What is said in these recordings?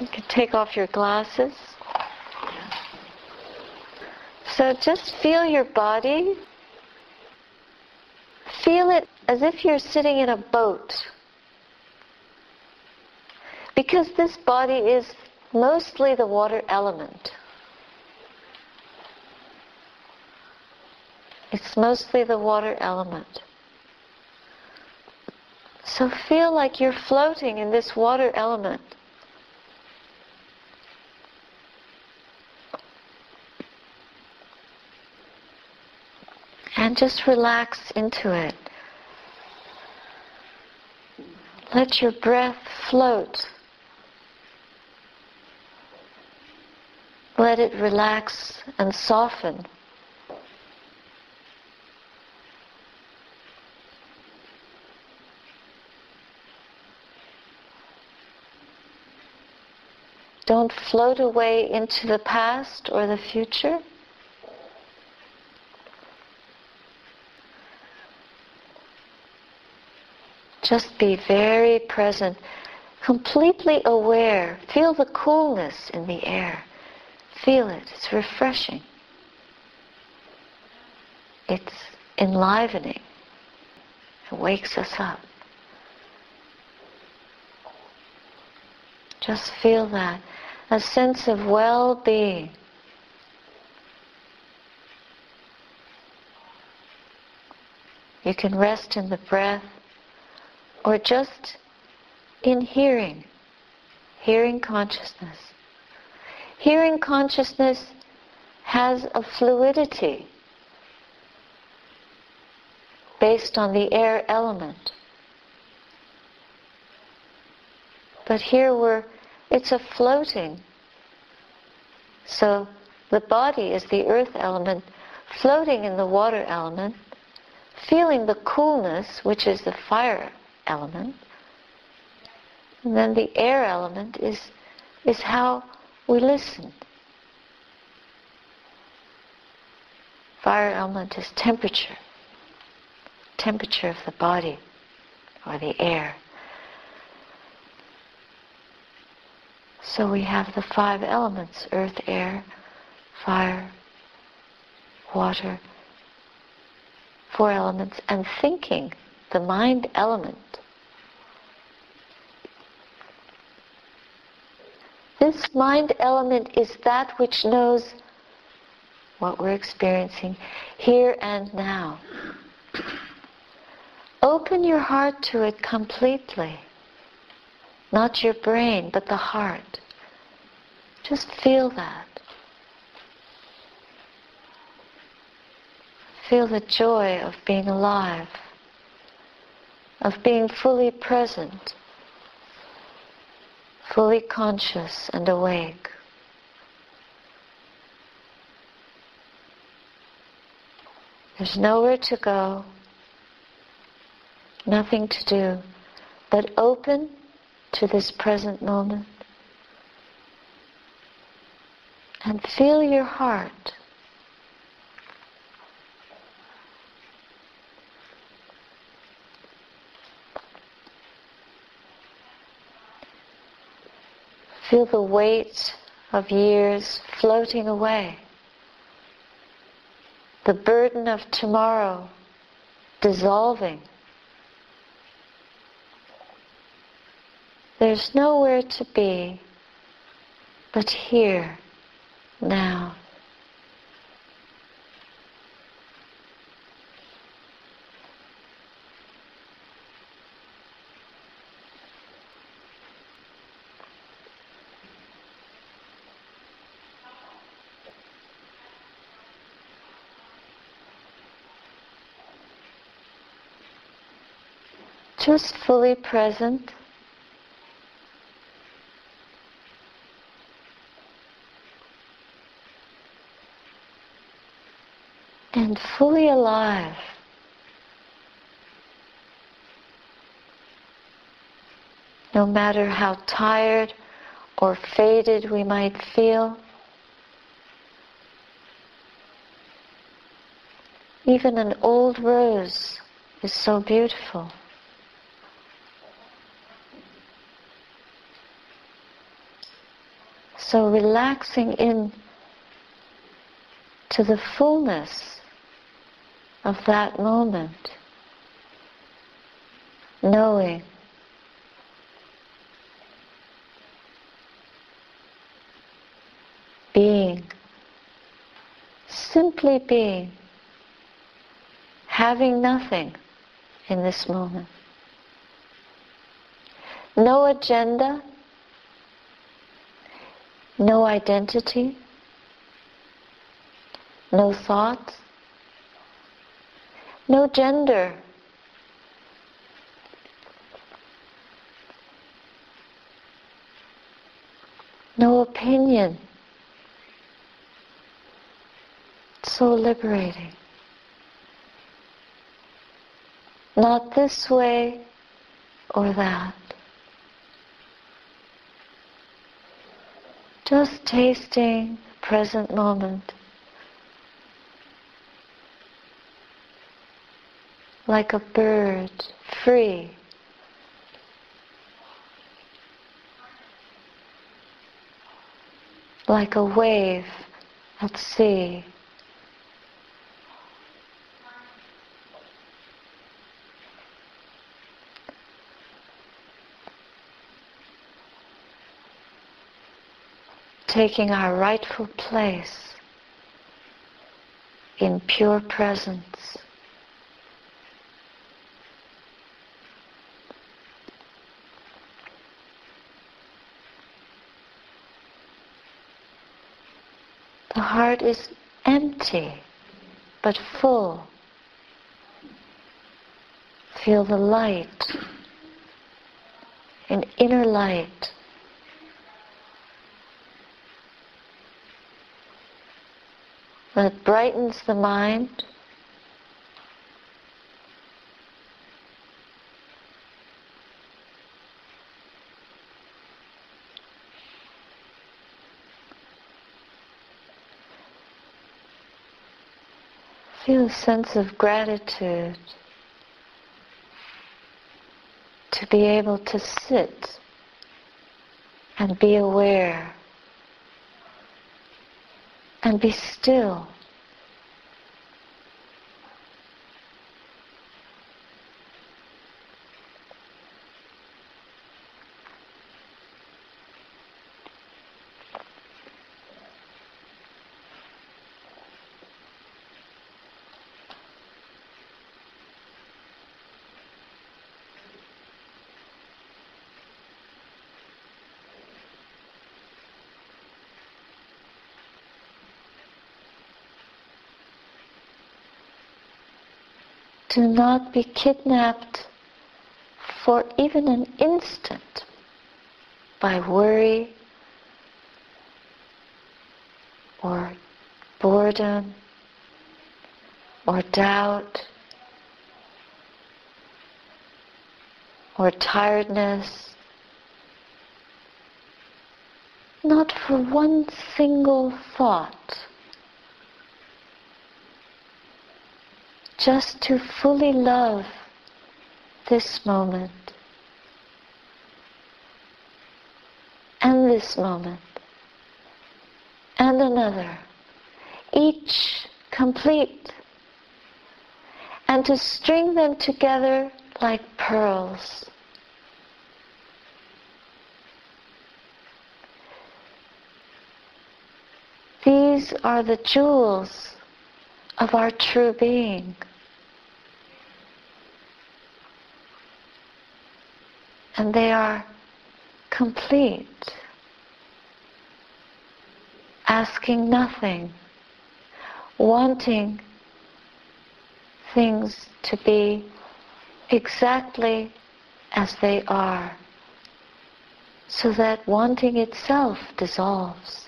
You can take off your glasses. So just feel your body. Feel it as if you're sitting in a boat. Because this body is mostly the water element. It's mostly the water element. So feel like you're floating in this water element. And just relax into it. Let your breath float. Let it relax and soften. Don't float away into the past or the future. Just be very present, completely aware. Feel the coolness in the air. Feel it. It's refreshing. It's enlivening. It wakes us up. Just feel that. A sense of well-being. You can rest in the breath or just in hearing consciousness. Hearing consciousness has a fluidity based on the air element. But here it's a floating. So the body is the earth element floating in the water element, feeling the coolness, which is the fire element. And then the air element is how we listen. Fire element is temperature of the body or the air. So we have the 5 elements: earth, air, fire, water, 4 elements, and thinking, the mind element. This mind element is that which knows what we're experiencing here and now. Open your heart to it completely. Not your brain, but the heart. Just feel that. Feel the joy of being alive, of being fully present, fully conscious and awake. There's nowhere to go, nothing to do, but open to this present moment and feel your heart. Feel the weight of years floating away. The burden of tomorrow dissolving. There's nowhere to be but here, now. Just fully present. And fully alive. No matter how tired or faded we might feel, even an old rose is so beautiful. So relaxing in to the fullness of that moment, knowing being, simply being, having nothing in this moment. No agenda, no identity, no thoughts, no gender, no opinion. So liberating. Not this way or that. Just tasting the present moment like a bird, free. Like a wave at sea. Taking our rightful place in pure presence. The heart is empty but full. Feel the light, an inner light. That brightens the mind. Feel a sense of gratitude to be able to sit and be aware and be still. Do not be kidnapped for even an instant by worry or boredom or doubt or tiredness. Not for one single thought. Just to fully love this moment and this moment and another, each complete, and to string them together like pearls. These are the jewels of our true being. And they are complete, asking nothing, wanting things to be exactly as they are, so that wanting itself dissolves.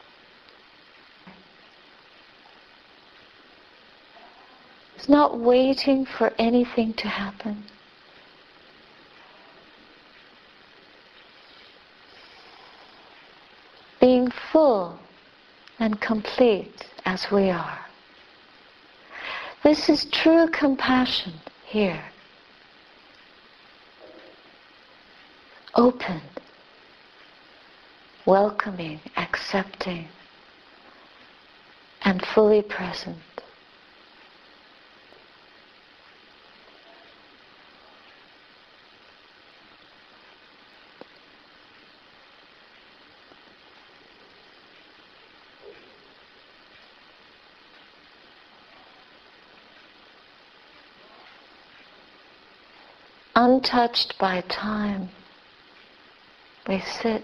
It's not waiting for anything to happen. Being full and complete as we are. This is true compassion here. Open, welcoming, accepting, and fully present. Untouched by time, we sit.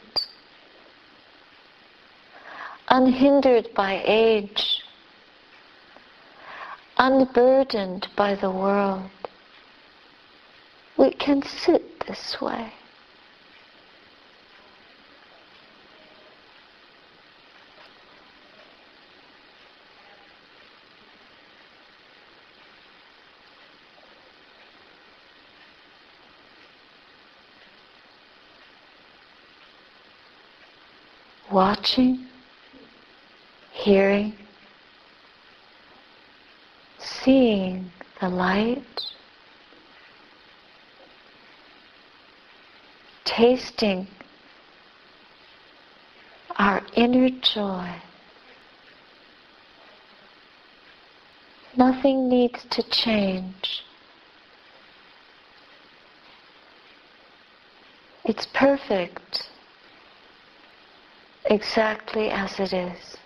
Unhindered by age, unburdened by the world, we can sit this way. Watching, hearing, seeing the light, tasting our inner joy. Nothing needs to change. It's perfect, exactly as it is.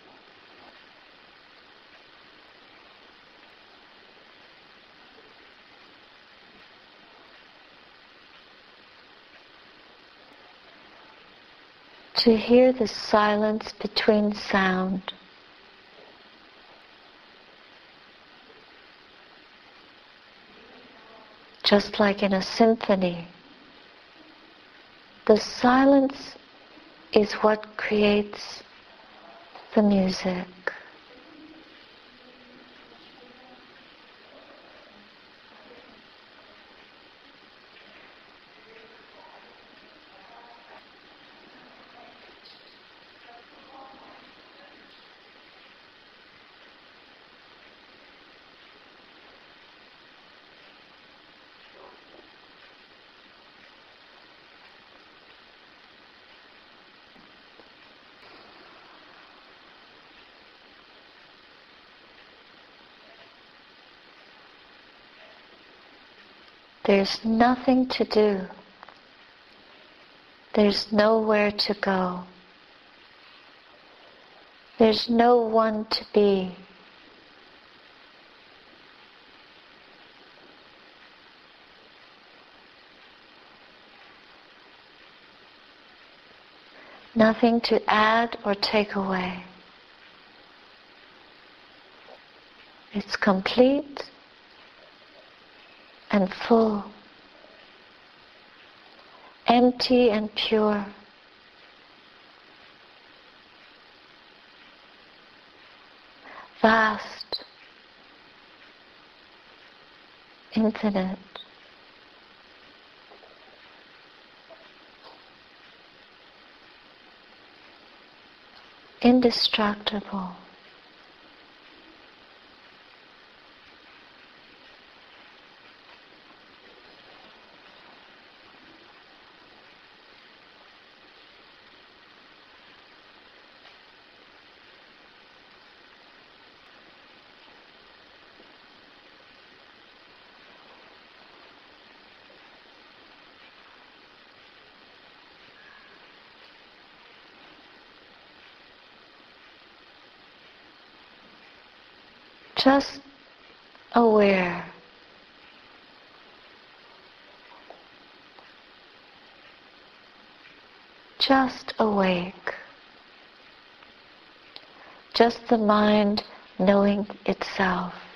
To hear the silence between sound, just like in a symphony, the silence is what creates the music. There's nothing to do. There's nowhere to go. There's no one to be. Nothing to add or take away. It's complete and full, empty and pure. Vast, infinite. Indestructible. Just aware. Just awake. Just the mind knowing itself.